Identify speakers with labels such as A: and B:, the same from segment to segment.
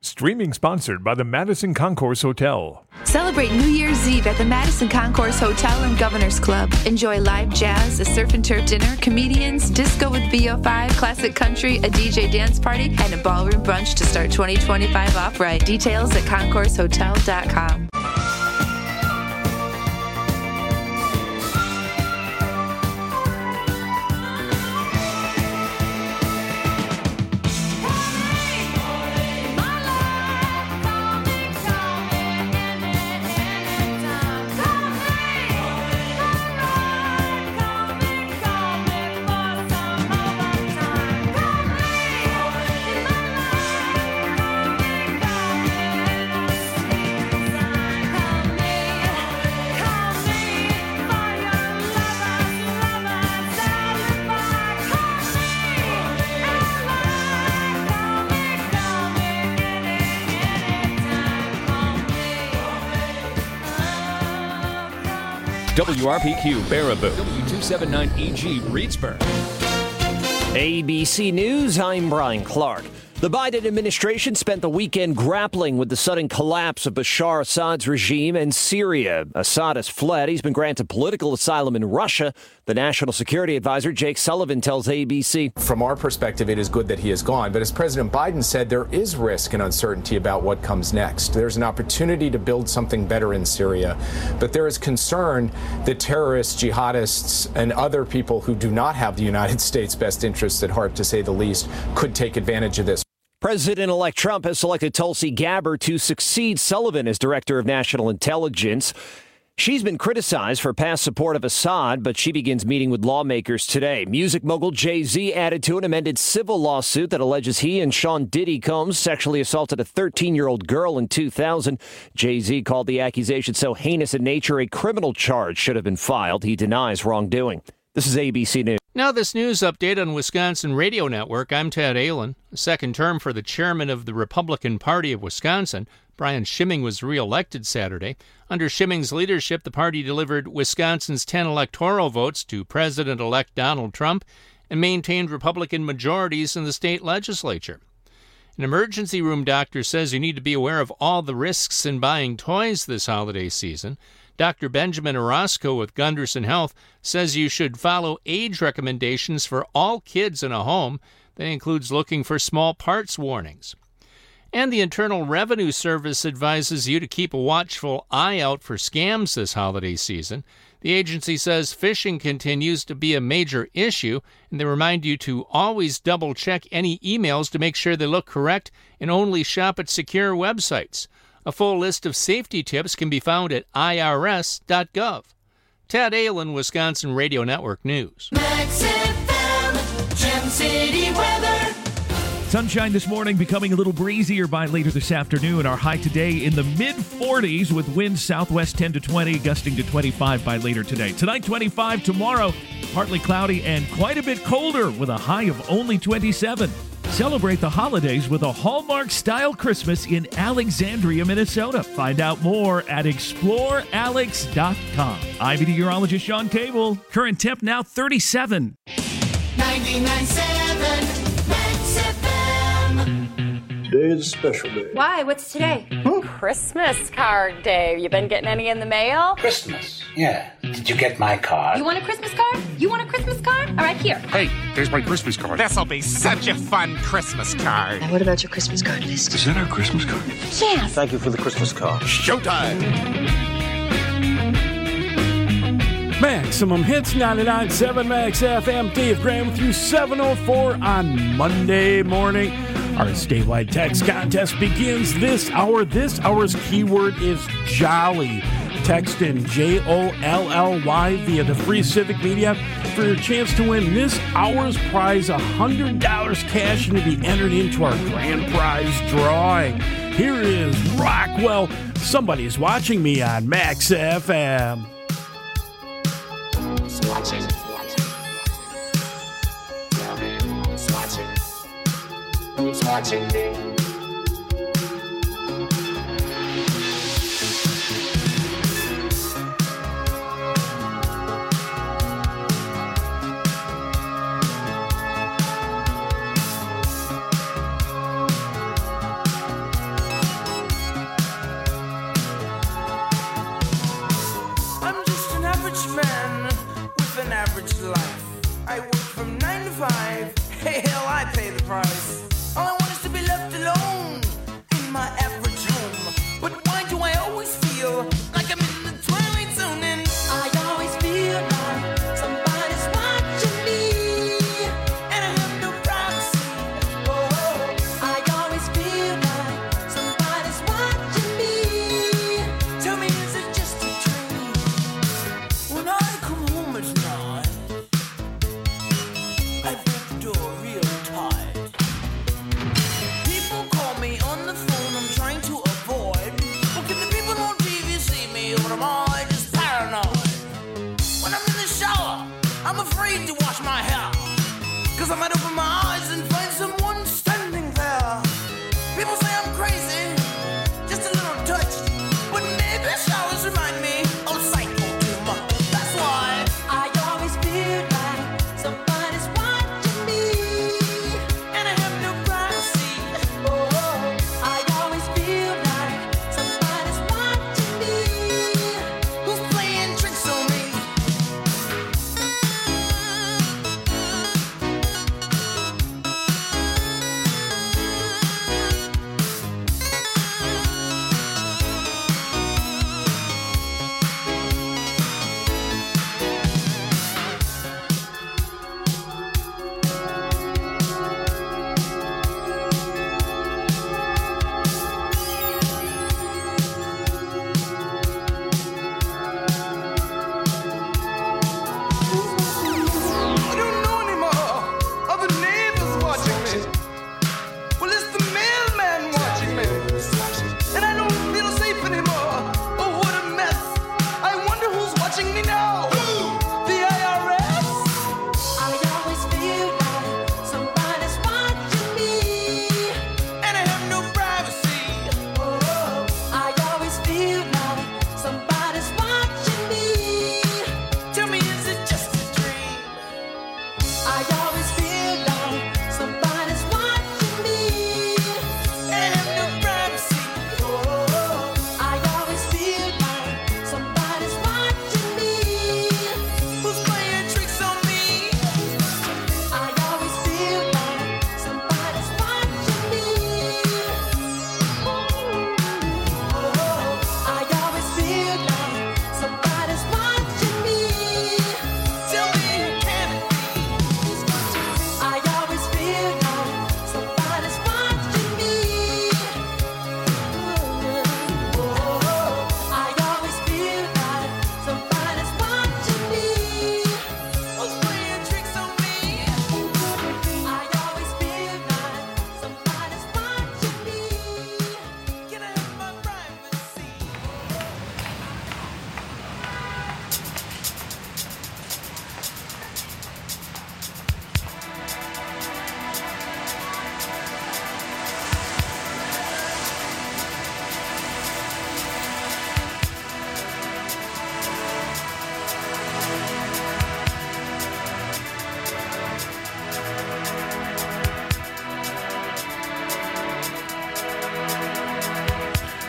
A: Streaming sponsored by the Madison Concourse Hotel.
B: Celebrate New Year's Eve at the Madison Concourse Hotel and Governor's Club. Enjoy live jazz, a surf and turf dinner, comedians, disco with VO5, classic country, a DJ dance party, and a ballroom brunch to start 2025 off right. Details at concoursehotel.com.
C: WRPQ Baraboo, W279EG Reedsburg.
D: ABC News, I'm Brian Clark. The Biden administration spent the weekend grappling with the sudden collapse of Bashar Assad's regime in Syria. Assad has fled. He's been granted political asylum in Russia. The National Security Advisor, Jake Sullivan, tells ABC.
E: From our perspective, it is good that he is gone. But as President Biden said, there is risk and uncertainty about what comes next. There's an opportunity to build something better in Syria. But there is concern that terrorists, jihadists, and other people who do not have the United States' best interests at heart, to say the least, could take advantage of this.
D: President-elect Trump has selected Tulsi Gabbard to succeed Sullivan as Director of National Intelligence. She's been criticized for past support of Assad, but she begins meeting with lawmakers today. Music mogul Jay-Z added to an amended civil lawsuit that alleges he and Sean Diddy Combs sexually assaulted a 13-year-old girl in 2000. Jay-Z called the accusation so heinous in nature a criminal charge should have been filed. He denies wrongdoing. This is ABC News.
F: Now this news update on Wisconsin Radio Network. I'm Ted Allen. A second term for the chairman of the Republican Party of Wisconsin, Brian Schimming, was reelected Saturday. Under Schimming's leadership, the party delivered Wisconsin's 10 electoral votes to President-elect Donald Trump and maintained Republican majorities in the state legislature. An emergency room doctor says you need to be aware of all the risks in buying toys this holiday season. Dr. Benjamin Orozco with Gunderson Health says you should follow age recommendations for all kids in a home. That includes looking for small parts warnings. And the Internal Revenue Service advises you to keep a watchful eye out for scams this holiday season. The agency says phishing continues to be a major issue, and they remind you to always double-check any emails to make sure they look correct and only shop at secure websites. A full list of safety tips can be found at irs.gov. Ted Allen, Wisconsin Radio Network News.
G: Max FM, Gem City weather.
H: Sunshine this morning, becoming a little breezier by later this afternoon. Our high today in the mid-40s with winds southwest 10 to 20, gusting to 25 by later today. Tonight, 25. Tomorrow, partly cloudy and quite a bit colder with a high of only 27. Celebrate the holidays with a Hallmark-style Christmas in Alexandria, Minnesota. Find out more at explorealex.com. I'm meteorologist Sean Cable. Current temp now 37.
G: 99.7 Max FM.
I: Today is a special day.
J: Why? What's today? Christmas card day. You been getting any in the mail?
K: Christmas? Yeah. Did you get my card?
J: You want a Christmas card? You want a Christmas card? All right, here.
L: Hey, there's my Christmas card. This'll be such a fun Christmas card.
M: Now, what about your Christmas card list?
I: Is that our Christmas card?
J: Yes.
I: Thank you for the Christmas card.
L: Showtime!
N: Maximum Hits 99.7 Max FM. Dave Graham with you, 7:04 on Monday morning. Our statewide text contest begins this hour. This hour's keyword is jolly. Text in JOLLY via the free Civic Media for your chance to win this hour's prize, $100 cash, and to be entered into our grand prize drawing. Here is Rockwell. Somebody's watching me on Max FM.
G: Who's watching me?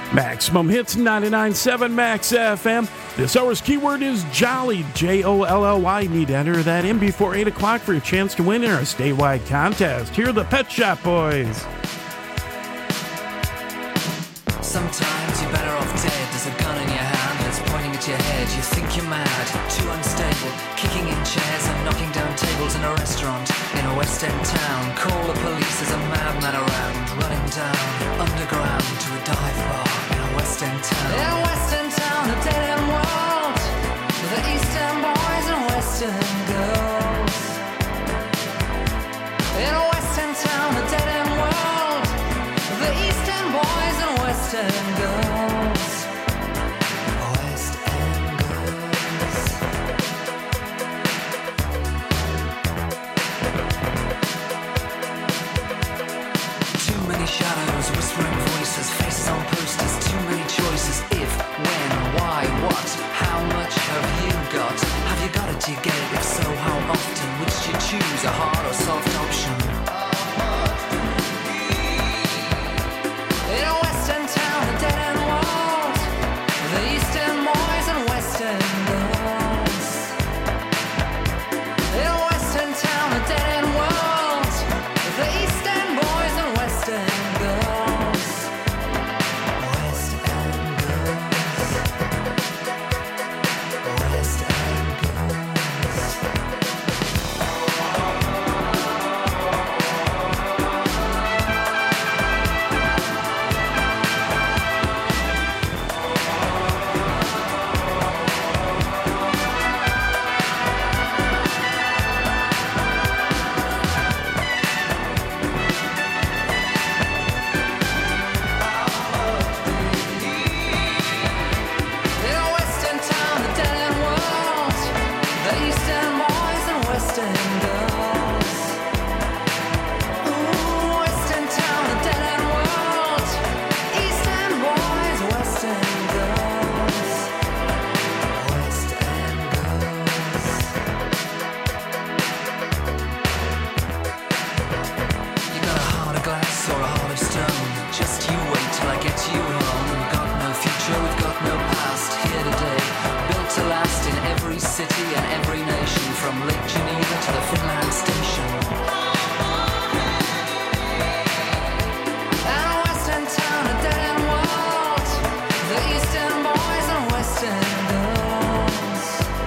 N: Maximum Hits 99.7 Max FM. This hour's keyword is Jolly, Jolly. You need to enter that in before 8 o'clock for your chance to win in our statewide contest. Here are the Pet Shop Boys.
M: Sometimes you're better off dead. There's a gun in your hand that's pointing at your head. You think you're mad, too unstable, kicking in chairs and knocking down tables in a restaurant in a West End town. Call the police, there's a madman around, running down underground to a dive bar in a West End town. In a West End town, a dead end world, with the East End boys and West End girls. In a West End town, a dead end world, with the East End boys and West End girls. West End girls. Too many shadows, whispering voices, faces on posters, too many choices. If, when, why, what, how much have you got? Have you got it, do you get it? If so, how often? Which do you choose, a hard or soft option? In a West End town, a dead end world, the East End boys and West End girls. In a West End town, a dead end world, the East End boys and West End girls. West End girls. West End In a West End town, a dead end world, the East End boys and West End girls. Ooh, West End town, a dead end world, East End boys, West End girls. West End girls. You got a heart of glass or a heart of stone, just you wait till I get you home. We've got no future, we've got no past, here today, built to last in every city and every nation, from Lake Geneva to the Finland station. And a West End town, a dead end world, the East End boys and West End girls.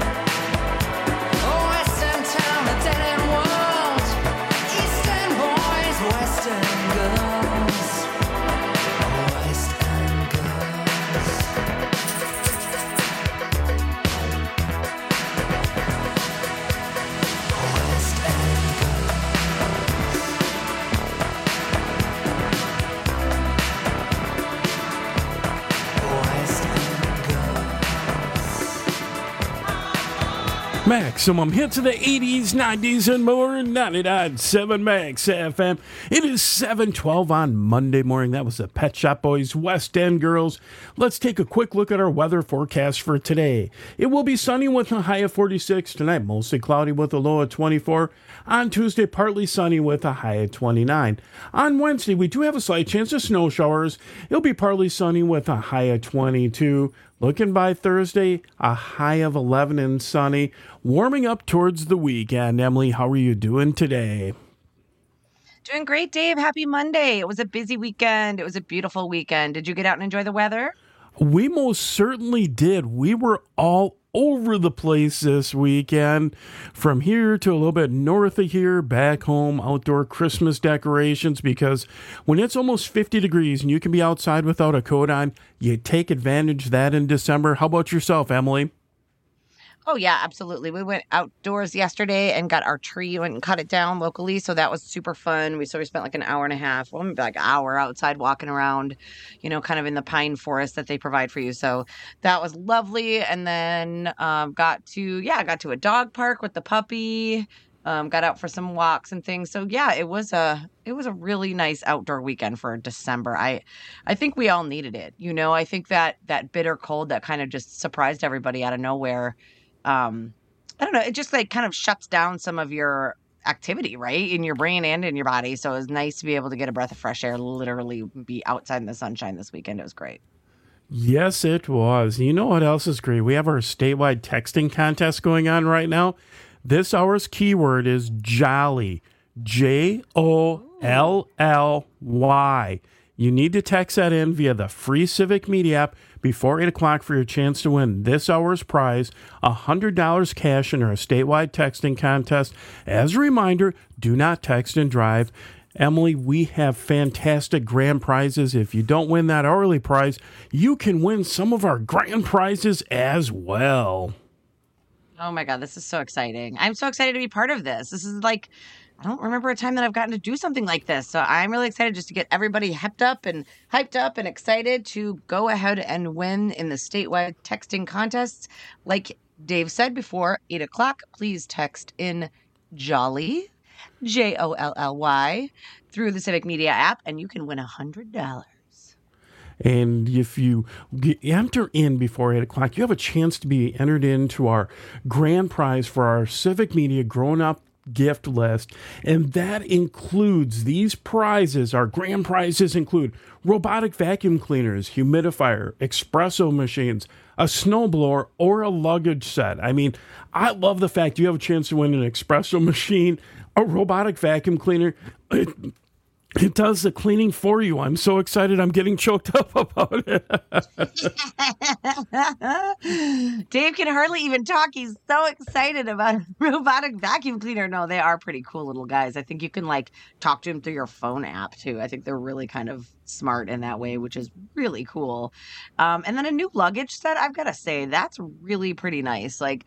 M: Oh, West End town, a dead end world, East End boys, West End girls. West End girls. West End girls. West End girls.
N: Maximum hits of the 80s, 90s, and more. 99.7 Max FM. It is 7:12 on Monday morning. That was the Pet Shop Boys, West End Girls. Let's take a quick look at our weather forecast for today. It will be sunny with a high of 46 tonight, mostly cloudy with a low of 24. On Tuesday, partly sunny with a high of 29. On Wednesday, we do have a slight chance of snow showers. It'll be partly sunny with a high of 22. Looking by Thursday, a high of 11 and sunny. Warming up towards the weekend. Emily, how are you doing today?
O: Doing great, Dave. Happy Monday. It was a busy weekend. It was a beautiful weekend. Did you get out and enjoy the weather?
N: We most certainly did. We were all over the place this weekend, from here to a little bit north of here, back home, outdoor Christmas decorations, because when it's almost 50 degrees and you can be outside without a coat on, you take advantage of that in December. How about yourself, Emily?
O: Oh, yeah, absolutely. We went outdoors yesterday and got our tree, went and cut it down locally. So that was super fun. We spent like an hour and a half, well, maybe like an hour outside walking around, kind of in the pine forest that they provide for you. So that was lovely. And then got to a dog park with the puppy. Got out for some walks and things. So yeah, it was a really nice outdoor weekend for December. I think we all needed it. I think that bitter cold that kind of just surprised everybody out of nowhere. I don't know. It just kind of shuts down some of your activity, right? In your brain and in your body. So it was nice to be able to get a breath of fresh air, literally be outside in the sunshine this weekend. It was great.
N: Yes, it was. You know what else is great? We have our statewide texting contest going on right now. This hour's keyword is Jolly. Jolly. You need to text that in via the free Civic Media app before 8 o'clock for your chance to win this hour's prize, $100 cash in our statewide texting contest. As a reminder, do not text and drive. Emily, we have fantastic grand prizes. If you don't win that hourly prize, you can win some of our grand prizes as well.
O: Oh my God, this is so exciting. I'm so excited to be part of this. This is like, I don't remember a time that I've gotten to do something like this. So I'm really excited just to get everybody hyped up and excited to go ahead and win in the statewide texting contests. Like Dave said before, 8 o'clock, please text in Jolly, Jolly, through the Civic Media app, and you can win $100.
N: And if you enter in before 8 o'clock, you have a chance to be entered into our grand prize for our Civic Media grown-up gift list. And that includes these prizes. Our grand prizes include robotic vacuum cleaners, humidifier, espresso machines, a snowblower, or a luggage set. I mean, I love the fact you have a chance to win an espresso machine, a robotic vacuum cleaner. It does the cleaning for you. I'm so excited. I'm getting choked up about it.
O: Dave can hardly even talk. He's so excited about a robotic vacuum cleaner. No, they are pretty cool little guys. I think you can like talk to them through your phone app too. I think they're really kind of smart in that way, which is really cool. And then a new luggage set. I've got to say, that's really pretty nice. Like,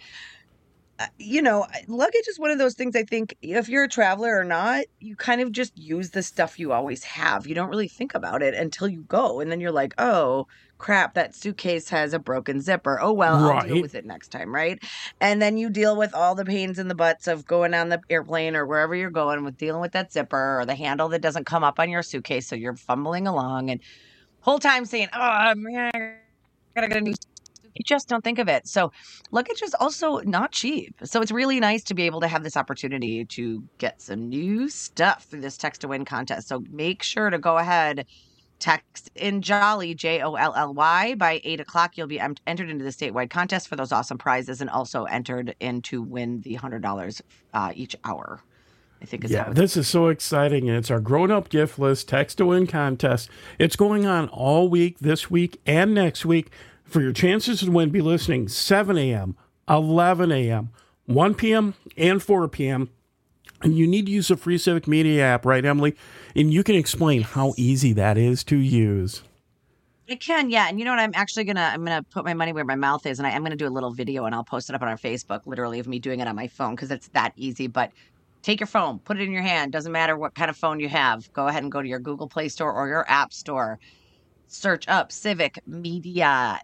O: you know, luggage is one of those things I think if you're a traveler or not, you kind of just use the stuff you always have. You don't really think about it until you go. And then you're like, oh, crap, that suitcase has a broken zipper. Oh, well, I'll deal with it next time, right? And then you deal with all the pains in the butts of going on the airplane or wherever you're going with dealing with that zipper or the handle that doesn't come up on your suitcase. So you're fumbling along and whole time saying, oh, man, I gotta get a new. You just don't think of it. So luggage is also not cheap. So it's really nice to be able to have this opportunity to get some new stuff through this text to win contest. So make sure to go ahead, text in Jolly, Jolly, by 8 o'clock. You'll be entered into the statewide contest for those awesome prizes and also entered in to win the $100 each hour. I think
N: this is so exciting. And it's our grown-up gift list, text to win contest. It's going on all week, this week and next week. For your chances to win, be listening 7 a.m., 11 a.m., 1 p.m., and 4 p.m. And you need to use the free Civic Media app, right, Emily? And you can explain how easy that is to use.
O: I can, yeah. And you know what? I'm gonna put my money where my mouth is, and I'm gonna do a little video, and I'll post it up on our Facebook, literally, of me doing it on my phone because it's that easy. But take your phone, put it in your hand. Doesn't matter what kind of phone you have. Go ahead and go to your Google Play Store or your App Store. Search up Civic Media,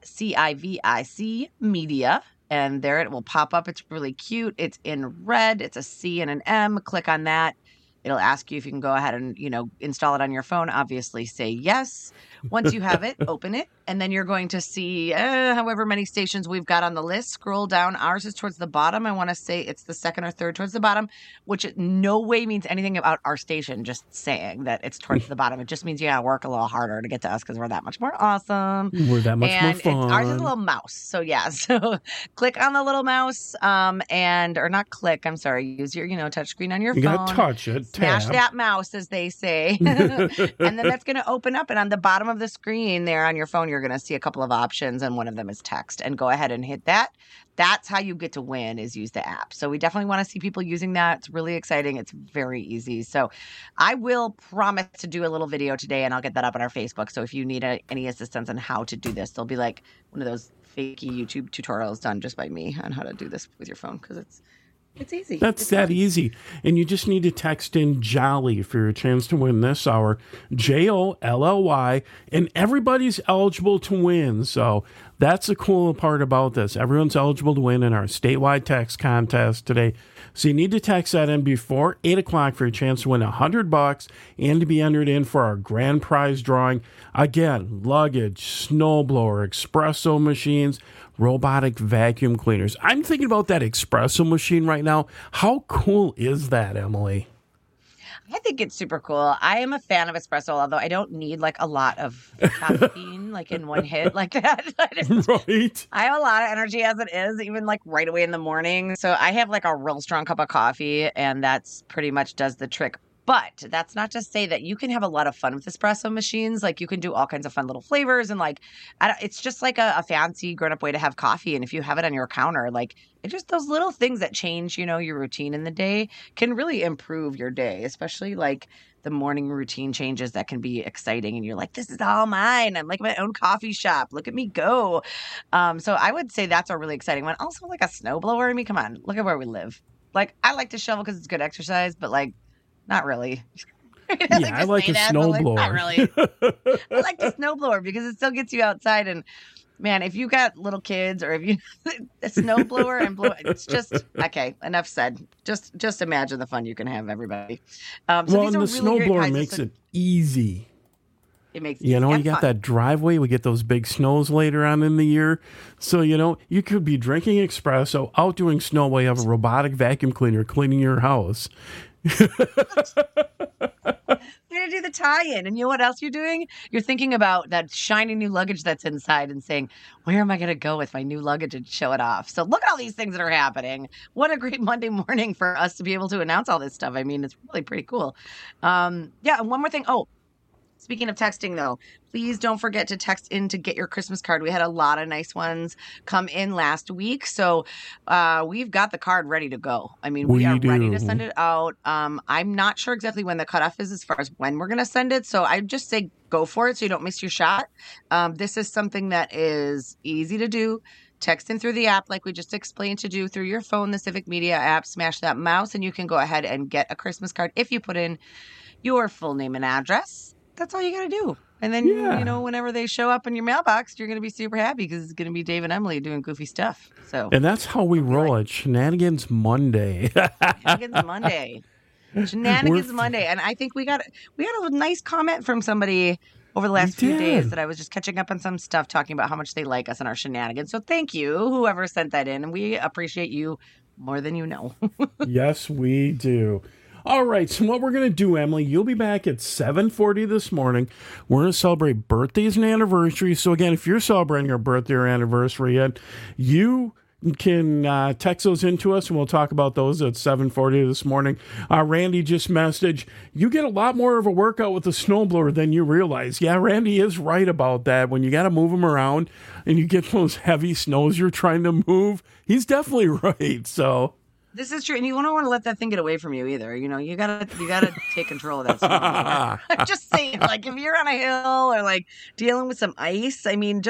O: CIVIC Media, and there it will pop up. It's really cute. It's in red. It's a C and an M. Click on that. It'll ask you if you can go ahead and, install it on your phone. Obviously, say yes. Once you have it, open it, and then you're going to see however many stations we've got on the list. Scroll down. Ours is towards the bottom. I want to say it's the second or third towards the bottom, which in no way means anything about our station, just saying that it's towards the bottom. It just means you got to work a little harder to get to us because we're that much more awesome.
N: We're that much more fun.
O: Ours is a little mouse. So, yeah. So, click on the little mouse or not click. I'm sorry. Use your, touchscreen on your phone.
N: You got to touch it.
O: Smash that mouse, as they say. And then that's going to open up. And on the bottom of the screen there on your phone, you're going to see a couple of options. And one of them is text. And go ahead and hit that. That's how you get to win, is use the app. So we definitely want to see people using that. It's really exciting. It's very easy. So I will promise to do a little video today, and I'll get that up on our Facebook. So if you need any assistance on how to do this, there'll be like one of those fakey YouTube tutorials done just by me on how to do this with your phone, because it's easy.
N: That's that easy. And you just need to text in Jolly for your chance to win this hour. Jolly. And everybody's eligible to win. So that's the cool part about this. Everyone's eligible to win in our statewide text contest today. So you need to text that in before 8 o'clock for your chance to win $100 and to be entered in for our grand prize drawing. Again, luggage, snowblower, espresso machines, robotic vacuum cleaners. I'm thinking about that espresso machine right now. How cool is that, Emily?
O: I think it's super cool. I am a fan of espresso, although I don't need like a lot of caffeine like in one hit like that.
N: Right.
O: I have a lot of energy as it is, even like right away in the morning. So I have like a real strong cup of coffee, and that's pretty much does the trick. But that's not to say that you can have a lot of fun with espresso machines. Like you can do all kinds of fun little flavors, and like it's just like a fancy grown-up way to have coffee. And if you have it on your counter, like it just those little things that change, your routine in the day can really improve your day, especially like the morning routine changes that can be exciting. And you're like, this is all mine. I'm like my own coffee shop. Look at me go. So I would say that's a really exciting one. Also like a snowblower. I mean, come on, look at where we live. Like I like to shovel because it's good exercise, but like, not really.
N: I like a snowblower.
O: Not really. I like the snowblower because it still gets you outside. And man, if you got little kids or if you a snowblower and blow, it's just okay. Enough said. Just imagine the fun you can have, everybody.
N: And the snowblower makes it easy.
O: It makes
N: you got that driveway. We get those big snows later on in the year. So, you could be drinking espresso, out doing snow while you have a robotic vacuum cleaner cleaning your house.
O: You're gonna do the tie-in, and you know what else you're doing? You're thinking about that shiny new luggage that's inside and saying, where am I gonna go with my new luggage and show it off? So look at all these things that are happening. What a great Monday morning for us to be able to announce all this stuff. I mean, it's really pretty cool. And one more thing. Speaking of texting, though, please don't forget to text in to get your Christmas card. We had a lot of nice ones come in last week, so we've got the card ready to go. I mean, we are ready to send it out. I'm not sure exactly when the cutoff is as far as when we're going to send it, so I just say go for it so you don't miss your shot. This is something that is easy to do. Text in through the app like we just explained to do through your phone, the Civic Media app. Smash that mouse, and you can go ahead and get a Christmas card if you put in your full name and address. That's all you got to do. And then, whenever they show up in your mailbox, you're going to be super happy because it's going to be Dave and Emily doing goofy stuff.
N: And that's how we roll at Shenanigans Monday.
O: Shenanigans Monday. Shenanigans Monday. And I think we got a nice comment from somebody over the last few days that I was just catching up on some stuff talking about how much they like us and our shenanigans. So thank you, whoever sent that in. And we appreciate you more than you know.
N: Yes, we do. All right, so what we're going to do, Emily, you'll be back at 7:40 this morning. We're going to celebrate birthdays and anniversaries. So, again, if you're celebrating your birthday or anniversary yet, you can text those into us, and we'll talk about those at 7:40 this morning. Randy just messaged, you get a lot more of a workout with the snowblower than you realize. Yeah, Randy is right about that. When you got to move them around and you get those heavy snows you're trying to move, he's definitely right, so...
O: This is true, and you don't want to let that thing get away from you either. You gotta take control of that stuff. I'm just saying, like if you're on a hill or like dealing with some ice, I mean,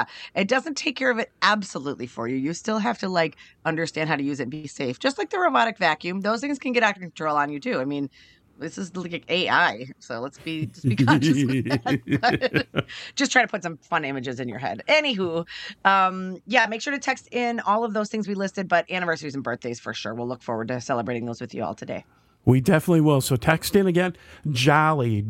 O: it doesn't take care of it absolutely for you. You still have to like understand how to use it, and be safe. Just like the robotic vacuum, those things can get out of control on you too. I mean, this is like AI, so let's be conscious of that. Just try to put some fun images in your head. Anywho, make sure to text in all of those things we listed, but anniversaries and birthdays for sure. We'll look forward to celebrating those with you all today.
N: We definitely will. So text in again, Jolly,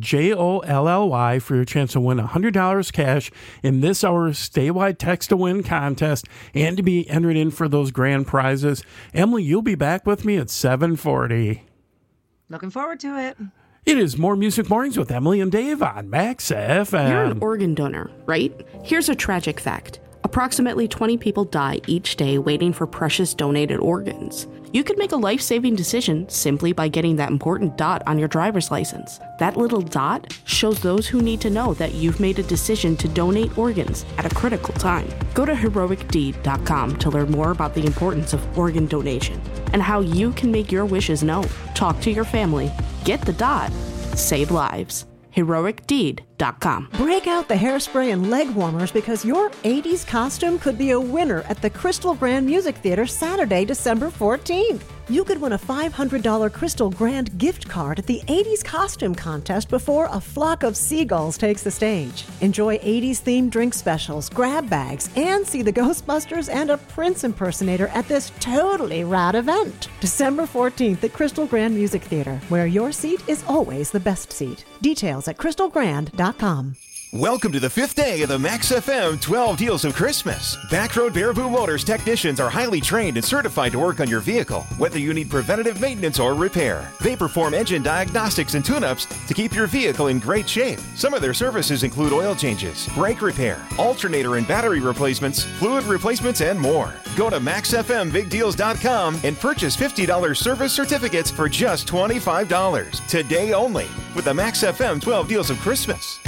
N: Jolly, for your chance to win $100 cash in this hour's statewide text to win contest and to be entered in for those grand prizes. Emily, you'll be back with me at 7:40.
O: Looking forward to it.
N: It is More Music Mornings with Emily and Dave on Max FM.
P: You're an organ donor, right? Here's a tragic fact. Approximately 20 people die each day waiting for precious donated organs. You could make a life-saving decision simply by getting that important dot on your driver's license. That little dot shows those who need to know that you've made a decision to donate organs at a critical time. Go to heroicdeed.com to learn more about the importance of organ donation and how you can make your wishes known. Talk to your family. Get the dot. Save lives. heroicdeed.com.
Q: Break out the hairspray and leg warmers because your 80s costume could be a winner at the Crystal Grand Music Theater Saturday, December 14th. You could win a $500 Crystal Grand gift card at the 80s costume contest before a flock of seagulls takes the stage. Enjoy 80s themed drink specials, grab bags, and see the Ghostbusters and a Prince impersonator at this totally rad event. December 14th at Crystal Grand Music Theater, where your seat is always the best seat. Details at crystalgrand.com.
R: Welcome to the 5th day of the Max FM 12 Deals of Christmas. Backroad Baraboo Motors technicians are highly trained and certified to work on your vehicle, whether you need preventative maintenance or repair. They perform engine diagnostics and tune-ups to keep your vehicle in great shape. Some of their services include oil changes, brake repair, alternator and battery replacements, fluid replacements, and more. Go to MaxFMBigDeals.com and purchase $50 service certificates for just $25. Today only with the Max FM 12 Deals of Christmas.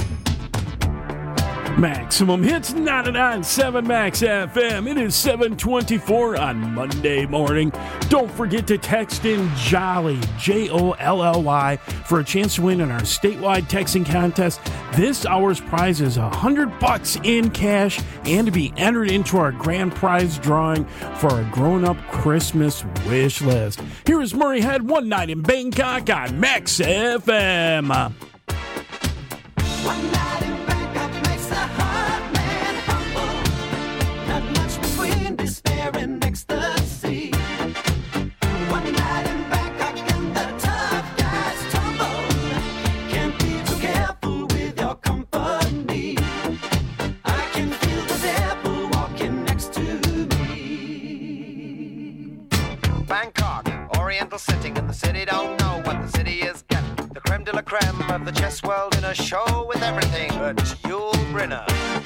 N: Maximum Hits 99.7 Max FM. It is 7:24 on Monday morning. Don't forget to text in Jolly, Jolly, for a chance to win in our statewide texting contest. This hour's prize is $100 in cash and to be entered into our grand prize drawing for a grown-up Christmas wish list. Here is Murray Head, One Night in Bangkok on Max FM.
G: One night in Bangkok makes the heart man humble. Not much between despair and ecstasy. One night in Bangkok and the tough guys tumble. Can't be too careful with your company. I can feel the devil walking next to me.
S: Bangkok, oriental setting, and the city don't know what the city is getting. The creme de la creme of the chess world in a show with everything but Yul Brynner.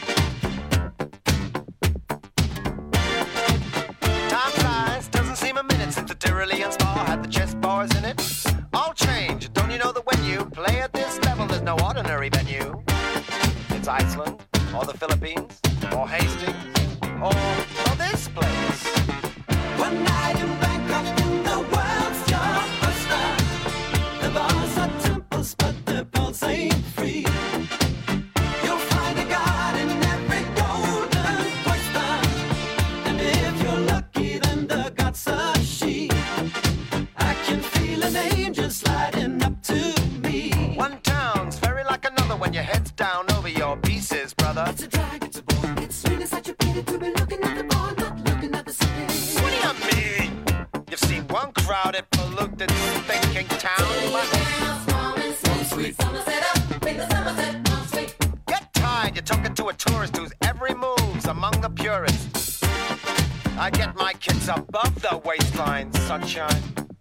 S: Time flies, doesn't seem a minute since the Tyrolean Spa had the chess bars in it. All change, don't you know that when you play at this level, there's no ordinary venue? It's Iceland, or the Philippines, or Hastings, or this place.
G: One night in Bangkok and the world's your oyster. The bars are temples, but the pulse ain't free. You'll find a god in every golden oyster. And if you're lucky, then the god's a she. I can feel an angel sliding up to me.
S: One town's very like another when your head's down over your pieces, brother.
G: It's a drag, it's a bore, it's sweet, it's such a pity to be looking at the bar, not looking at the city.
S: What do you mean? You've seen one crowded, polluted, thinking town, but get tired, you're talking to a tourist whose every move's among the purists. I get my kids above the waistline, sunshine.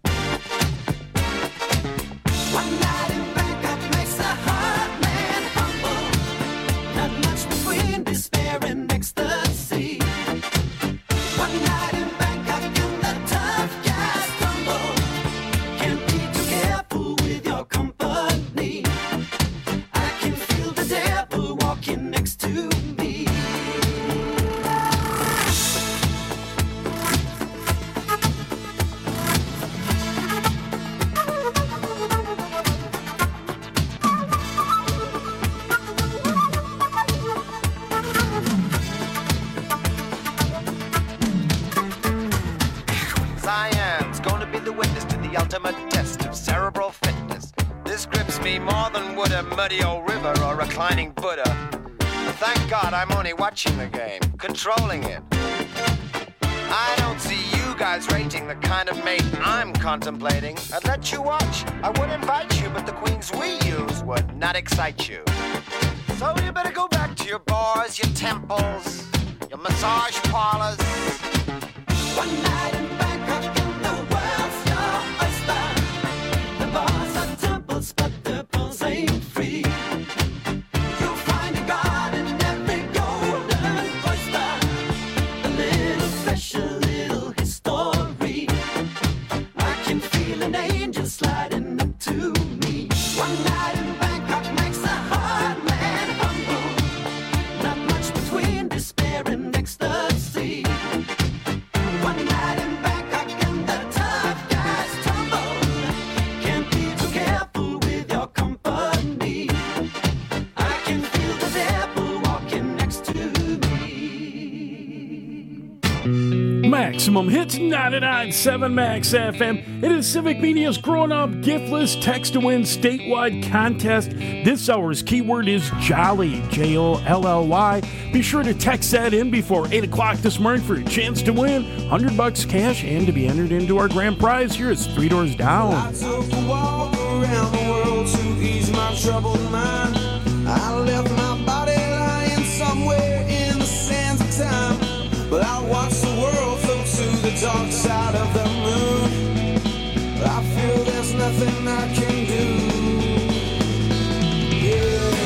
G: One night in Bangkok makes the heart man humble. Not much between despair and ecstasy. One night in Bangkok and the tough guys tumble. Can't be too careful with your company. I can feel the devil walking next to me.
S: Cyan's gonna be the witness to the ultimate test of cerebral fitness. This grips me more than would a muddy old river or a reclining Buddha. But thank God I'm only watching the game, controlling it. I don't see you guys rating the kind of mate I'm contemplating. I'd let you watch, I would invite you, but the queens we use would not excite you. So you better go back to your bars, your temples, your massage parlors.
G: One night in Bangkok and the world's your oyster. The bars are temples, but the pulse ain't free. You'll find a god in every golden oyster. A little special, little history. I can feel an angel sliding up to me. One night in Bangkok makes a hard man humble. Not much between despair and ecstasy. One night in Bangkok and the tough guys tumble. Can't be too careful with your company. I can feel the devil walking next to me.
N: Maximum Hits 99.7 Max FM. It is Civic Media's Grown Up Giftless Text to Win statewide contest. This hour's keyword is Jolly, Jolly. Be sure to text that in before 8 o'clock this morning for a chance to win $100 cash and to be entered into our grand prize. Here is Three Doors Down.
T: I took a walk around the world to ease my troubled mind. I left my body
G: Well, I watch the world float to the dark side of the moon. I feel there's nothing I can do. Yeah.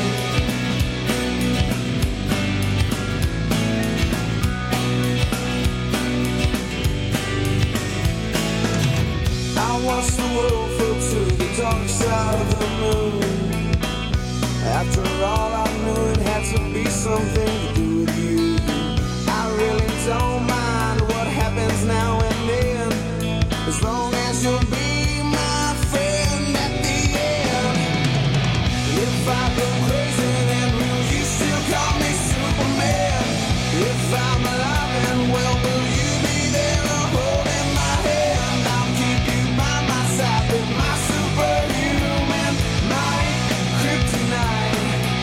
G: I watch the world float to the dark side of the moon. After all, I knew it had to be something to do with you. I really don't mind what happens now and then, as long as you'll be my friend at the end. And if I go crazy, then will you still call me Superman? If I'm alive and well, will you be there holding my hand? I'll keep you by my side with my superhuman might, kryptonite.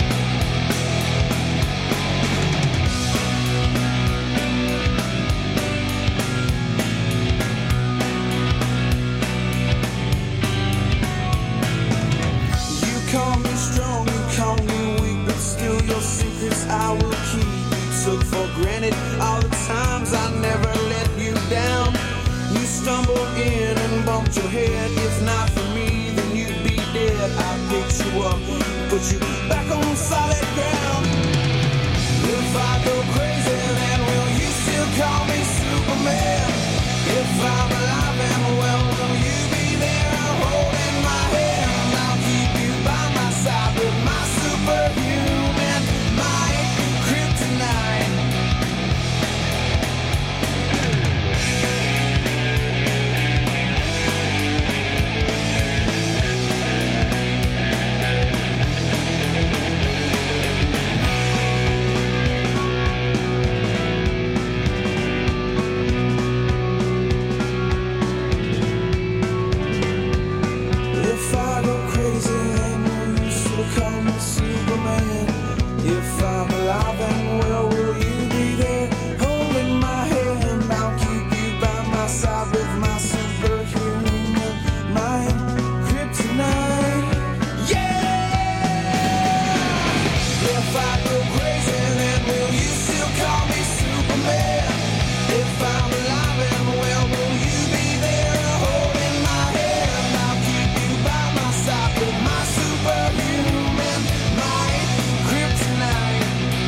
G: You call me strong, you call me weak, but still your secrets I will keep. You took for granted all the times I never let you down. You stumbled in and bumped your head. If not for me, then you'd be dead. I picked you up, put you back on solid ground. If I go crazy, then will you still call me Superman? If I'm alive and well, will you be there holding my hand? I'll keep you by my side with my superhuman might, kryptonite. If I go crazy, then will you still call me Superman? If I'm alive and well, will you be there holding my hand? I'll keep you by my side with my superhuman mind, kryptonite. Yeah! If I go crazy, then will you still call me Superman? If I'm alive and well, will you be there holding my hand? I'll keep you by my side with my superhuman might, kryptonite.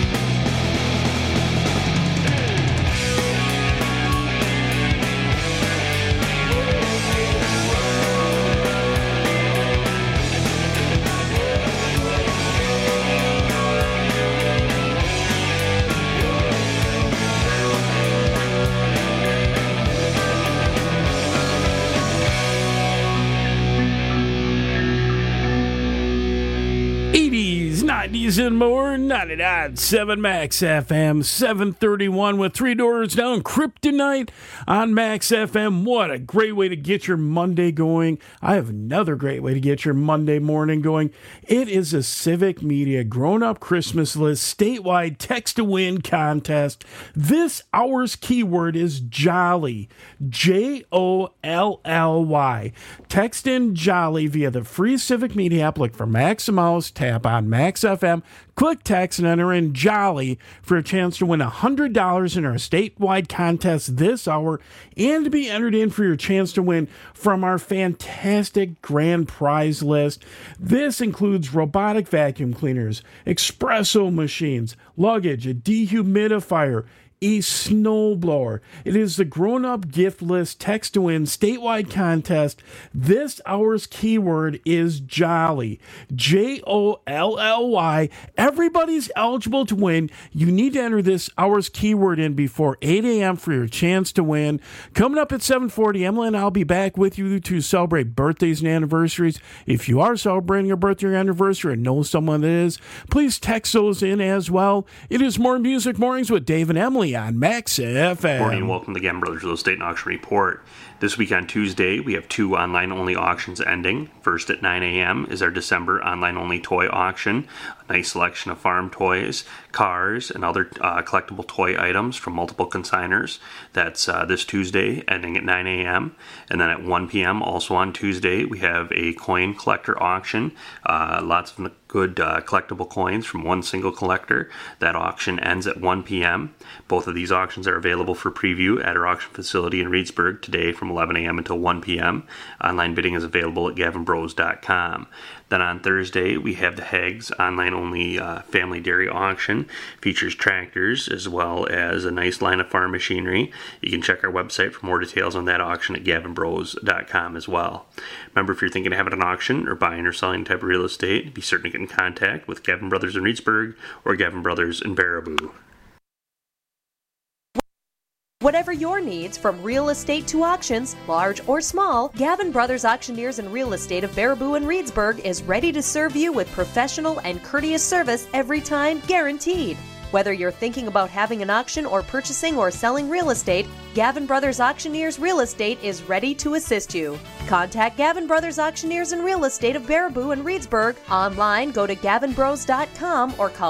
N: And more, 99.7 Max FM, 731 with 3 Doors Down, Kryptonite on Max FM. What a great way to get your Monday going. I have another great way to get your Monday morning going. It is a Civic Media Grown-Up Christmas List statewide text-to-win contest. This hour's keyword is Jolly, Jolly. Text in Jolly via the free Civic Media app. Look for Max Mouse, tap on Max FM, click text, and enter in Jolly for a chance to win $100 in our statewide contest this hour, and to be entered in for your chance to win from our fantastic grand prize list. This includes robotic vacuum cleaners, espresso machines, luggage, a dehumidifier, a snowblower. It is the grown-up gift list text to win statewide contest. This hour's keyword is Jolly, Jolly. Everybody's eligible to win. You need to enter this hour's keyword in before 8 a.m. for your chance to win. Coming up at 7:40, Emily and I'll be back with you to celebrate birthdays and anniversaries. If you are celebrating your birthday or anniversary and know someone that is, please text those in as well. It is More Music Mornings with Dave and Emily on Max FM.
T: Morning and welcome to the Gamble Brothers Real Estate and Auction Report. This week on Tuesday, we have 2 online-only auctions ending. First at 9 a.m. is our December online-only toy auction. nice selection of farm toys, cars, and other collectible toy items from multiple consigners. That's this Tuesday, ending at 9 a.m. And then at 1 p.m., also on Tuesday, we have a coin collector auction. Lots of good collectible coins from one single collector. That auction ends at 1 p.m. Both of these auctions are available for preview at our auction facility in Reedsburg today from 11 a.m. until 1 p.m. Online bidding is available at gavinbros.com. Then on Thursday, we have the Hags online-only family dairy auction. Features tractors as well as a nice line of farm machinery. You can check our website for more details on that auction at gavinbros.com as well. Remember, if you're thinking of having an auction or buying or selling type of real estate, be certain to get in contact with Gavin Brothers in Reedsburg or Gavin Brothers in Baraboo.
U: Whatever your needs, from real estate to auctions, large or small, Gavin Brothers Auctioneers and Real Estate of Baraboo and Reedsburg is ready to serve you with professional and courteous service every time, guaranteed. Whether you're thinking about having an auction or purchasing or selling real estate, Gavin Brothers Auctioneers Real Estate is ready to assist you. Contact Gavin Brothers Auctioneers and Real Estate of Baraboo and Reedsburg. Online, go to gavinbros.com or call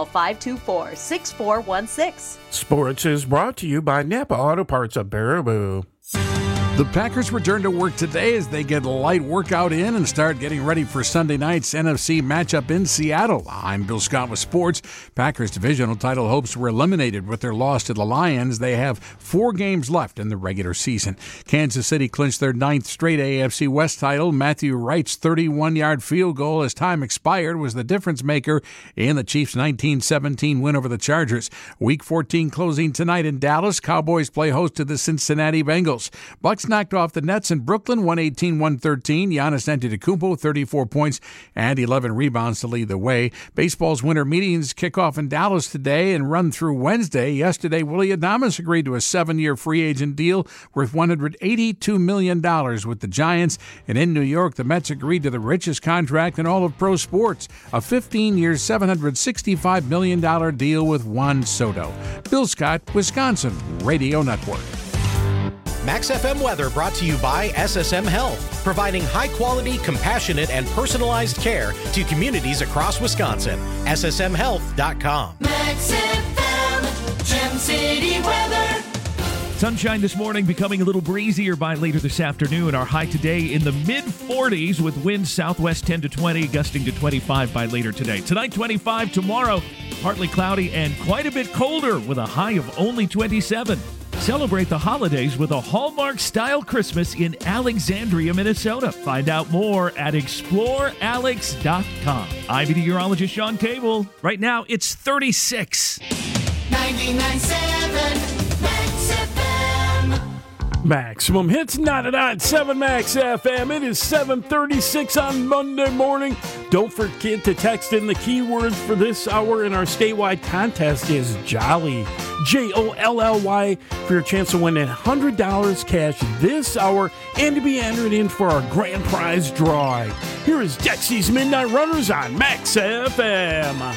U: 524-6416.
N: Sports is brought to you by Napa Auto Parts of Baraboo.
V: The Packers return to work today as they get a light workout in and start getting ready for Sunday night's NFC matchup in Seattle. I'm Bill Scott with sports. Packers' divisional title hopes were eliminated with their loss to the Lions. They have 4 games left in the regular season. Kansas City clinched their 9th straight AFC West title. Matthew Wright's 31-yard field goal as time expired was the difference maker in the Chiefs' 19-17 win over the Chargers. Week 14 closing tonight in Dallas. Cowboys play host to the Cincinnati Bengals. Bucks knocked off the Nets in Brooklyn, 118-113. Giannis Antetokounmpo, 34 points and 11 rebounds to lead the way. Baseball's winter meetings kick off in Dallas today and run through Wednesday. Yesterday, Willy Adames agreed to a 7-year free agent deal worth $182 million with the Giants. And in New York, the Mets agreed to the richest contract in all of pro sports, a 15-year, $765 million deal with Juan Soto. Bill Scott, Wisconsin Radio Network.
W: Max FM weather brought to you by SSM Health, providing high-quality, compassionate, and personalized care to communities across Wisconsin. SSMHealth.com.
G: Max FM, Gem City weather.
H: Sunshine this morning, becoming a little breezier by later this afternoon. Our high today in the mid-40s with winds southwest 10 to 20, gusting to 25 by later today. Tonight, 25. Tomorrow, partly cloudy and quite a bit colder with a high of only 27. Celebrate the holidays with a Hallmark-style Christmas in Alexandria, Minnesota. Find out more at explorealex.com. I'm meteorologist Sean Cable. Right now, it's 36.
G: 99.7 Max FM.
N: Maximum Hits, 99.7 Max FM. It is 7:36 on Monday morning. Don't forget to text in the keywords for this hour, and our statewide contest is Jolly, Jolly, for your chance to win $100 cash this hour and to be entered in for our grand prize drawing. Here is Dexy's Midnight Runners on Max FM.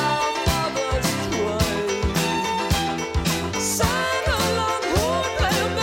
G: Sang along,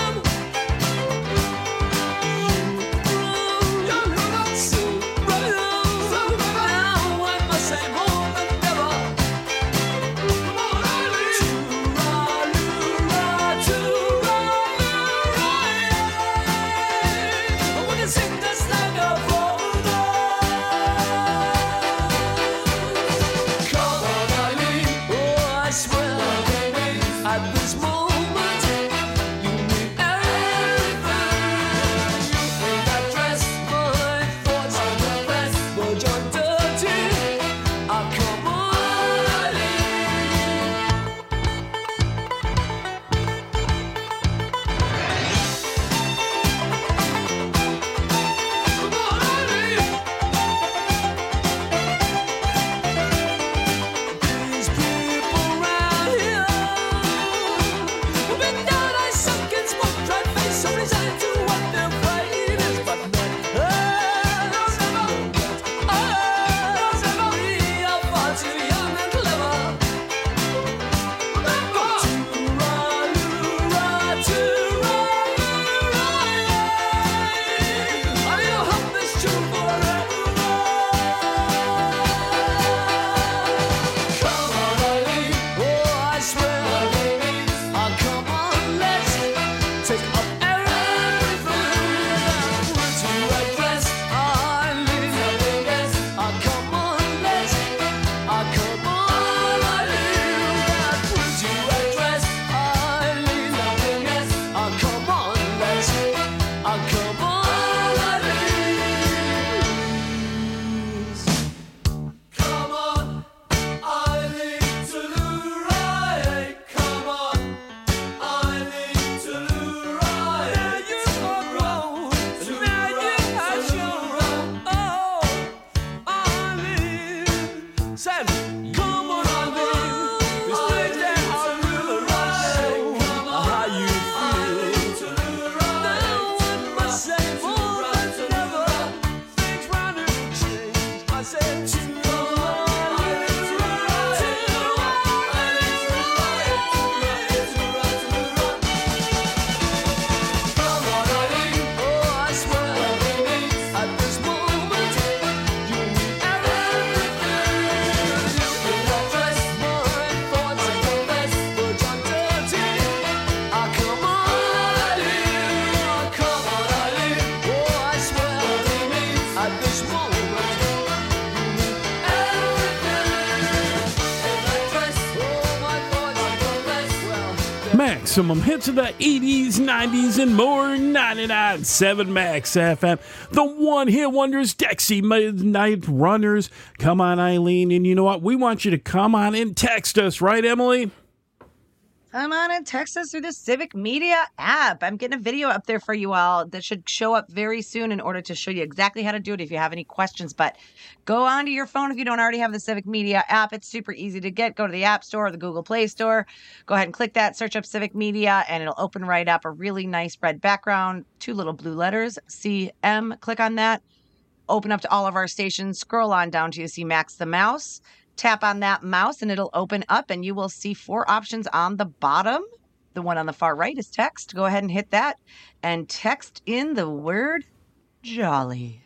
N: Maximum hits of the 80s, 90s, and more. 99.7 Max FM. The one-hit wonders, Dexy Midnight Runners. Come on, Eileen. And you know what? We want you to come on and text us, right, Emily?
O: Come on and text us through the Civic Media app. I'm getting a video up there for you all that should show up very soon in order to show you exactly how to do it if you have any questions. But go onto your phone if you don't already have the Civic Media app. It's super easy to get. Go to the App Store or the Google Play Store. Go ahead and click that, search up Civic Media, and it'll open right up. A really nice red background, 2 little blue letters, CM. Click on that. Open up to all of our stations. Scroll on down till you see Max the Mouse. Tap on that mouse and it'll open up and you will see 4 options on the bottom. The one on the far right is text. Go ahead and hit that and text in the word jolly.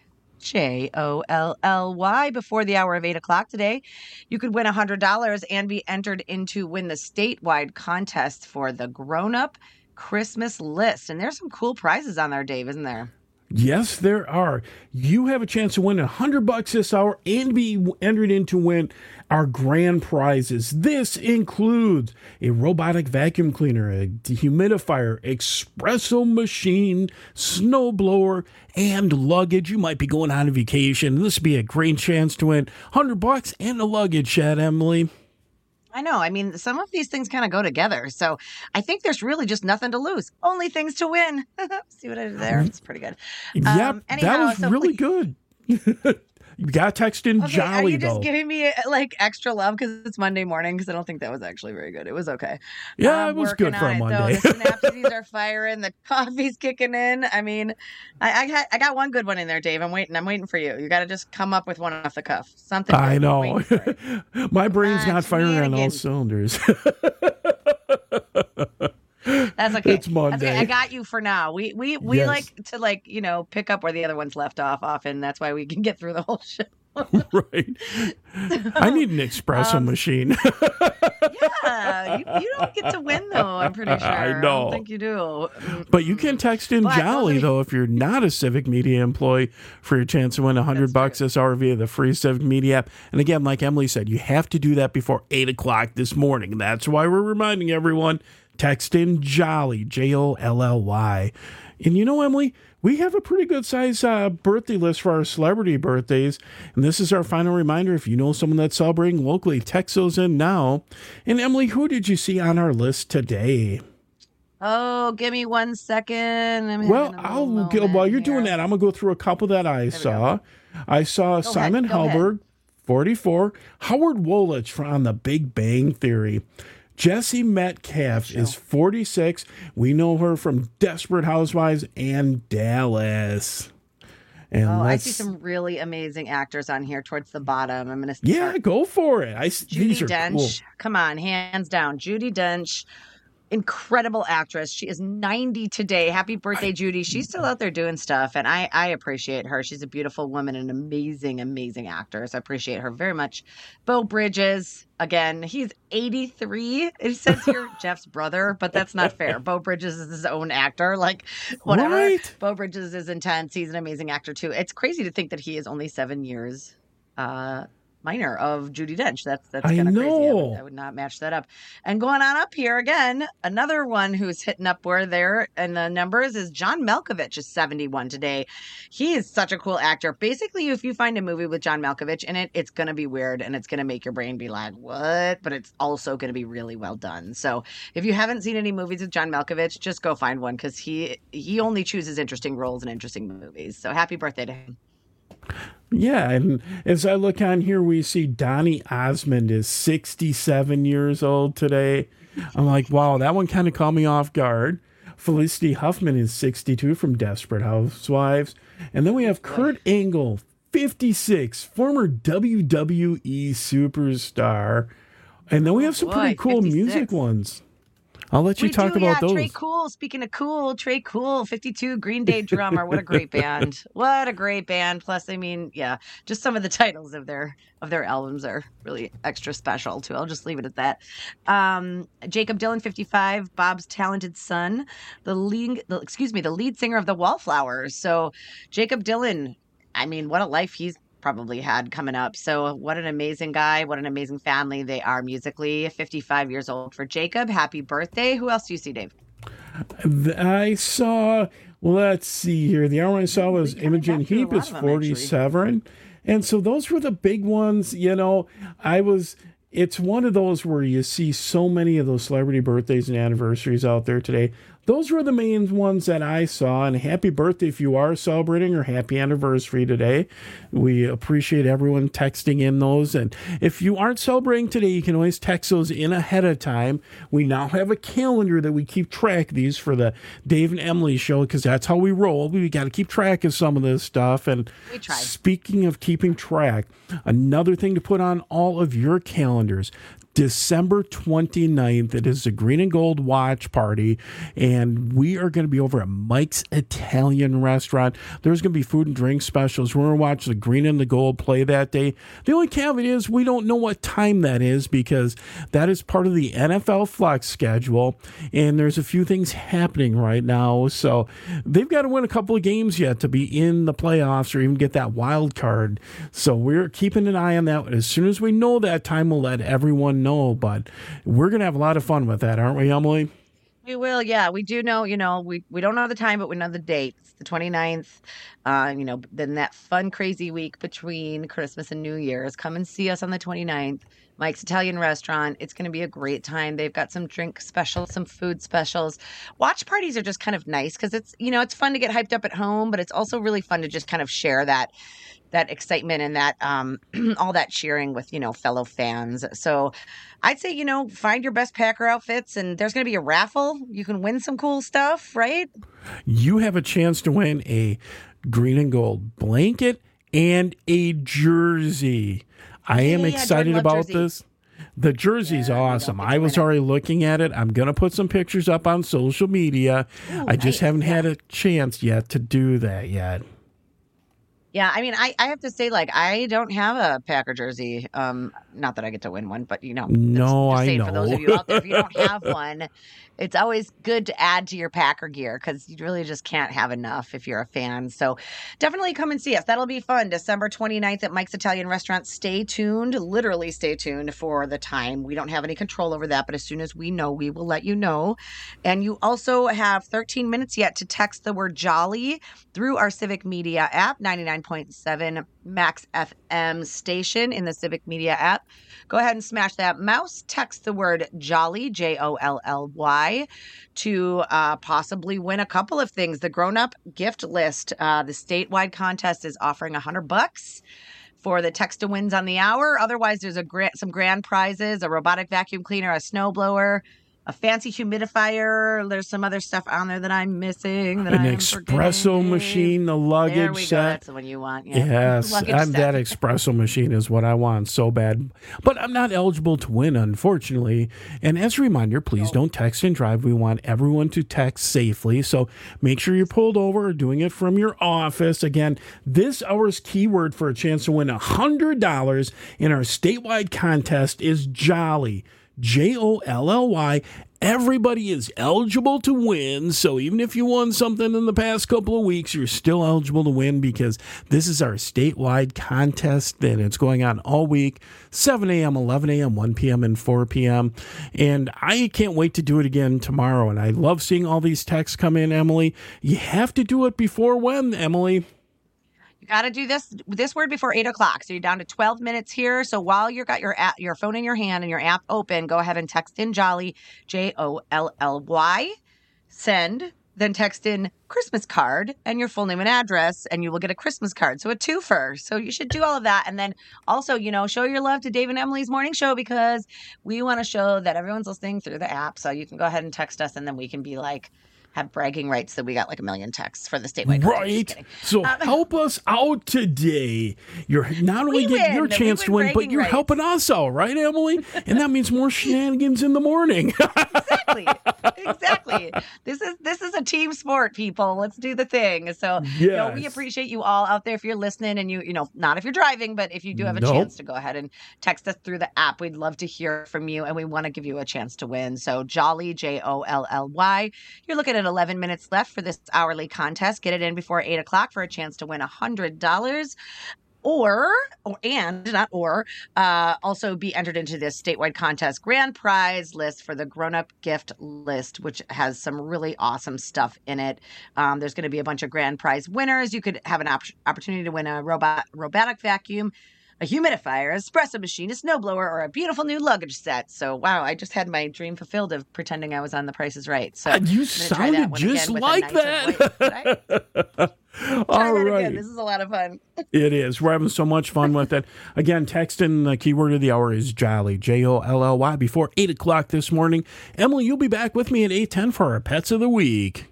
O: JOLLY before the hour of 8 o'clock today. You could win $100 and be entered into win the statewide contest for the grown-up Christmas list. And there's some cool prizes on there, Dave, isn't there?
N: Yes, there are. You have a chance to win $100 this hour and be entered in to win our grand prizes. This includes a robotic vacuum cleaner, a dehumidifier, espresso machine, snowblower, and luggage. You might be going on a vacation. This would be a great chance to win $100 and a luggage shed, Emily.
O: I know. I mean, some of these things kind of go together. So I think there's really just nothing to lose. Only things to win. See what I did there? It's pretty good.
N: Yep,
O: anyhow,
N: that was really good. You got to text in jolly,
O: are you
N: though.
O: just giving me like extra love because it's Monday morning? Because I don't think that was actually very good. It was okay.
N: Yeah, it was good for a Monday.
O: The synapses are firing. The coffee's kicking in. I mean, I got one good one in there, Dave. I'm waiting for you. You got to just come up with one off the cuff. Something.
N: I know. My brain's not firing on all cylinders.
O: That's okay.
N: It's Monday.
O: That's okay. I got you for now. We
N: Yes.
O: like to pick up where the other ones left off often. That's why we can get through the whole show.
N: Right. I need an espresso machine.
O: Yeah, you don't get to win though. I'm pretty sure.
N: I know.
O: I don't think you do.
N: But you can text in
O: But
N: jolly, though, if you're not a Civic Media employee for your chance to win $100 this hour via the free Civic Media app. And again, like Emily said, you have to do that before 8 o'clock this morning. That's why we're reminding everyone, text in jolly, JOLLY. And you know, Emily, we have a pretty good size birthday list for our celebrity birthdays. And this is our final reminder. If you know someone that's celebrating locally, text those in now. And Emily, who did you see on our list today?
O: Oh, give me 1 second.
N: While you're doing that, I'm going to go through a couple that I saw. I saw Simon Helberg, 44. Howard Wolitch from The Big Bang Theory. Jesse Metcalf is 46. We know her from Desperate Housewives and Dallas. And
O: I see some really amazing actors on here towards the bottom. I'm going to
N: Yeah, go for it.
O: Judi
N: These are
O: Dench.
N: cool.
O: Come on, hands down. Judi Dench, incredible actress. She is 90 today. Happy birthday, Judy. She's still out there doing stuff, and I appreciate her. She's a beautiful woman and an amazing, amazing actor. So I appreciate her very much. Beau Bridges, again, he's 83. It says here Jeff's brother, but that's not fair. Beau Bridges is his own actor. Like, whatever.
N: Right.
O: Beau Bridges is intense. He's an amazing actor, too. It's crazy to think that he is only 7 years minor of Judi Dench. That's kind of crazy. I would not match that up. And going on up here again, another one who's hitting up where there and the numbers is John Malkovich is 71 today. He is such a cool actor. Basically, if you find a movie with John Malkovich in it, it's going to be weird and it's going to make your brain be like, what? But it's also going to be really well done. So if you haven't seen any movies with John Malkovich, just go find one because he only chooses interesting roles and interesting movies. So happy birthday to him.
N: Yeah, and as I look on here, we see Donny Osmond is 67 years old today. I'm like, wow, that one kind of caught me off guard. Felicity Huffman is 62 from Desperate Housewives. And then we have Kurt Angle, 56, former WWE superstar. And then we have some pretty cool
O: 56.
N: music ones. I'll let you talk about those.
O: Trey Cool. Speaking of cool, Trey Cool, 52, Green Day drummer. What a great band. What a great band. Plus, I mean, yeah, just some of the titles of their albums are really extra special too. I'll just leave it at that. Jacob Dylan, 55, Bob's talented son, the lead singer of the Wallflowers. So Jacob Dylan, I mean, what a life he's probably had coming up. So what an amazing guy. What an amazing family they are musically. 55 years old for Jacob. Happy birthday. Who else do you see, Dave?
N: I saw, let's see here. The hour I saw was Imogen Heap is 47. And so those were the big ones. It's one of those where you see so many of those celebrity birthdays and anniversaries out there today. Those were the main ones that I saw. And happy birthday if you are celebrating, or happy anniversary today. We appreciate everyone texting in those. And if you aren't celebrating today, you can always text those in ahead of time. We now have a calendar that we keep track of these for the Dave and Emily show, because that's how we roll. We got to keep track of some of this stuff. And
O: we try.
N: Speaking of keeping track, another thing to put on all of your calendars, December 29th, it is the Green and Gold Watch Party, and we are going to be over at Mike's Italian Restaurant. There's going to be food and drink specials. We're going to watch the Green and the Gold play that day. The only caveat is we don't know what time that is, because that is part of the NFL Flex schedule, and there's a few things happening right now. So they've got to win a couple of games yet to be in the playoffs or even get that wild card. So we're keeping an eye on that. As soon as we know that time, we'll let everyone know. But we're going to have a lot of fun with that, aren't we, Emily?
O: We will, yeah. We do know, we don't know the time, but we know the date. It's the 29th. Then that fun, crazy week between Christmas and New Year's. Come and see us on the 29th. Mike's Italian Restaurant. It's going to be a great time. They've got some drink specials, some food specials. Watch parties are just kind of nice because it's fun to get hyped up at home, but it's also really fun to just kind of share that excitement and that all that cheering with fellow fans. So I'd say find your best Packer outfits, and there's going to be a raffle. You can win some cool stuff, right?
N: You have a chance to win a Green and Gold blanket and a jersey. I am excited about this. The jersey's awesome. I was already looking at it. I'm going to put some pictures up on social media. I just haven't had a chance yet to do that yet.
O: Yeah, I mean, I have to say, I don't have a Packer jersey. Not that I get to win one, but
N: No, I know.
O: For those of you out there, if you don't have one, it's always good to add to your Packer gear because you really just can't have enough if you're a fan. So definitely come and see us. That'll be fun. December 29th at Mike's Italian Restaurant. Stay tuned, literally stay tuned for the time. We don't have any control over that, but as soon as we know, we will let you know. And you also have 13 minutes yet to text the word Jolly through our Civic Media app, 99.7 Max FM station in the Civic Media app. Go ahead and smash that mouse. Text the word Jolly, Jolly, to possibly win a couple of things. The grown-up gift list, the statewide contest is offering $100 for the text to wins on the hour. Otherwise, there's some grand prizes, a robotic vacuum cleaner, a snowblower, a fancy humidifier. There's some other stuff on there that I'm missing. An
N: espresso machine, the luggage
O: there we
N: set.
O: Go. That's the one you want. Yeah.
N: Yes, that espresso machine is what I want so bad. But I'm not eligible to win, unfortunately. And as a reminder, please don't text and drive. We want everyone to text safely. So make sure you're pulled over or doing it from your office. Again, this hour's keyword for a chance to win $100 in our statewide contest is Jolly. Jolly. Everybody is eligible to win, so even if you won something in the past couple of weeks, you're still eligible to win because this is our statewide contest, and it's going on all week, 7 a.m., 11 a.m., 1 p.m., and 4 p.m., and I can't wait to do it again tomorrow, and I love seeing all these texts come in, Emily. You have to do it before when, Emily?
O: Got to do this word before 8 o'clock. So you're down to 12 minutes here. So while you've got your phone in your hand and your app open, go ahead and text in Jolly, Jolly, send, then text in Christmas card and your full name and address, and you will get a Christmas card. So a twofer. So you should do all of that. And then also, show your love to Dave and Emily's morning show because we want to show that everyone's listening through the app. So you can go ahead and text us, and then we can be have bragging rights that we got 1 million texts for the statewide
N: right. So help us out today. You're not only getting your chance to win, but you're helping us out, right, Emily? And that means more shenanigans in the morning.
O: Exactly. This is a team sport, people. Let's do the thing. So we appreciate you all out there. If you're listening and you not if you're driving, but if you do have a chance to go ahead and text us through the app, we'd love to hear from you, and we want to give you a chance to win. So Jolly, Jolly. You're looking at 11 minutes left for this hourly contest. Get it in before 8 o'clock for a chance to win $100. also be entered into this statewide contest grand prize list for the grown-up gift list, which has some really awesome stuff in it. There's going to be a bunch of grand prize winners. You could have an opportunity to win a robotic vacuum, a humidifier, espresso machine, a snowblower, or a beautiful new luggage set. So, wow, I just had my dream fulfilled of pretending I was on The Price is Right. So
N: you sounded just like that. All right.
O: Again. This is a lot of fun.
N: It is. We're having so much fun with it. Again, text in the keyword of the hour is Jolly, Jolly, before 8 o'clock this morning. Emily, you'll be back with me at 8:10 for our Pets of the Week.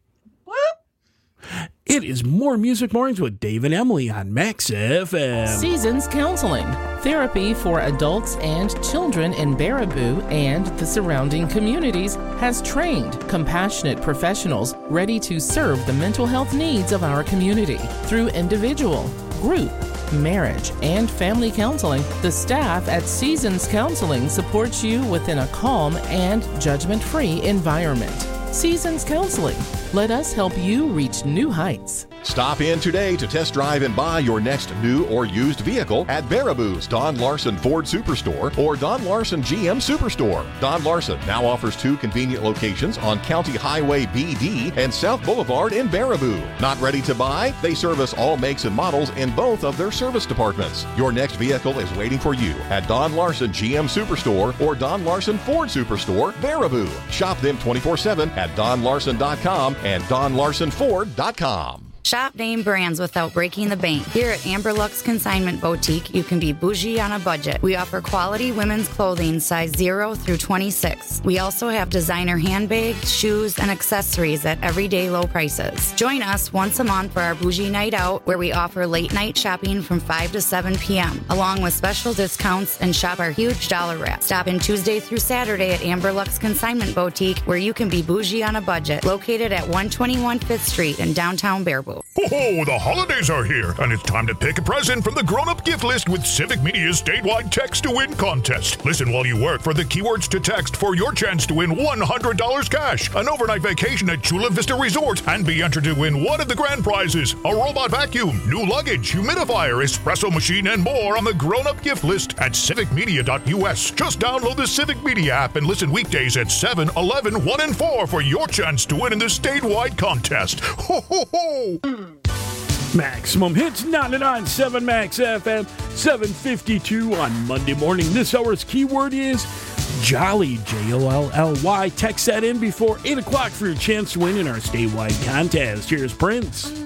N: It is More Music Mornings with Dave and Emily on Max FM.
A: Seasons Counseling, therapy for adults and children in Baraboo and the surrounding communities, has trained, compassionate professionals ready to serve the mental health needs of our community. Through individual, group, marriage, and family counseling, the staff at Seasons Counseling supports you within a calm and judgment-free environment. Seasons Counseling. Let us help you reach new heights.
B: Stop in today to test drive and buy your next new or used vehicle at Baraboo's Don Larson Ford Superstore or Don Larson GM Superstore. Don Larson now offers 2 convenient locations on County Highway BD and South Boulevard in Baraboo. Not ready to buy? They service all makes and models in both of their service departments. Your next vehicle is waiting for you at Don Larson GM Superstore or Don Larson Ford Superstore, Baraboo. Shop them 24/7 at donlarson.com and donlarsonford.com.
C: Shop name brands without breaking the bank. Here at Amber Lux Consignment Boutique, you can be bougie on a budget. We offer quality women's clothing size 0 through 26. We also have designer handbags, shoes, and accessories at everyday low prices. Join us once a month for our Bougie Night Out, where we offer late night shopping from 5 to 7 p.m., along with special discounts, and shop our huge dollar wrap. Stop in Tuesday through Saturday at Amber Lux Consignment Boutique, where you can be bougie on a budget. Located at 121 5th Street in downtown Baraboo.
X: Oh, the holidays are here, and it's time to pick a present from the grown-up gift list with Civic Media's statewide Text to Win contest. Listen while you work for the keywords to text for your chance to win $100 cash, an overnight vacation at Chula Vista Resort, and be entered to win one of the grand prizes, a robot vacuum, new luggage, humidifier, espresso machine, and more on the grown-up gift list at civicmedia.us. Just download the Civic Media app and listen weekdays at 7, 11, 1, and 4 for your chance to win in the statewide contest. Ho, ho, ho!
N: Maximum Hits 99.7 Max FM 7:52 on Monday morning. This hour's keyword is Jolly, Jolly. Text that in before 8 o'clock for your chance to win in our statewide contest. Here's Prince.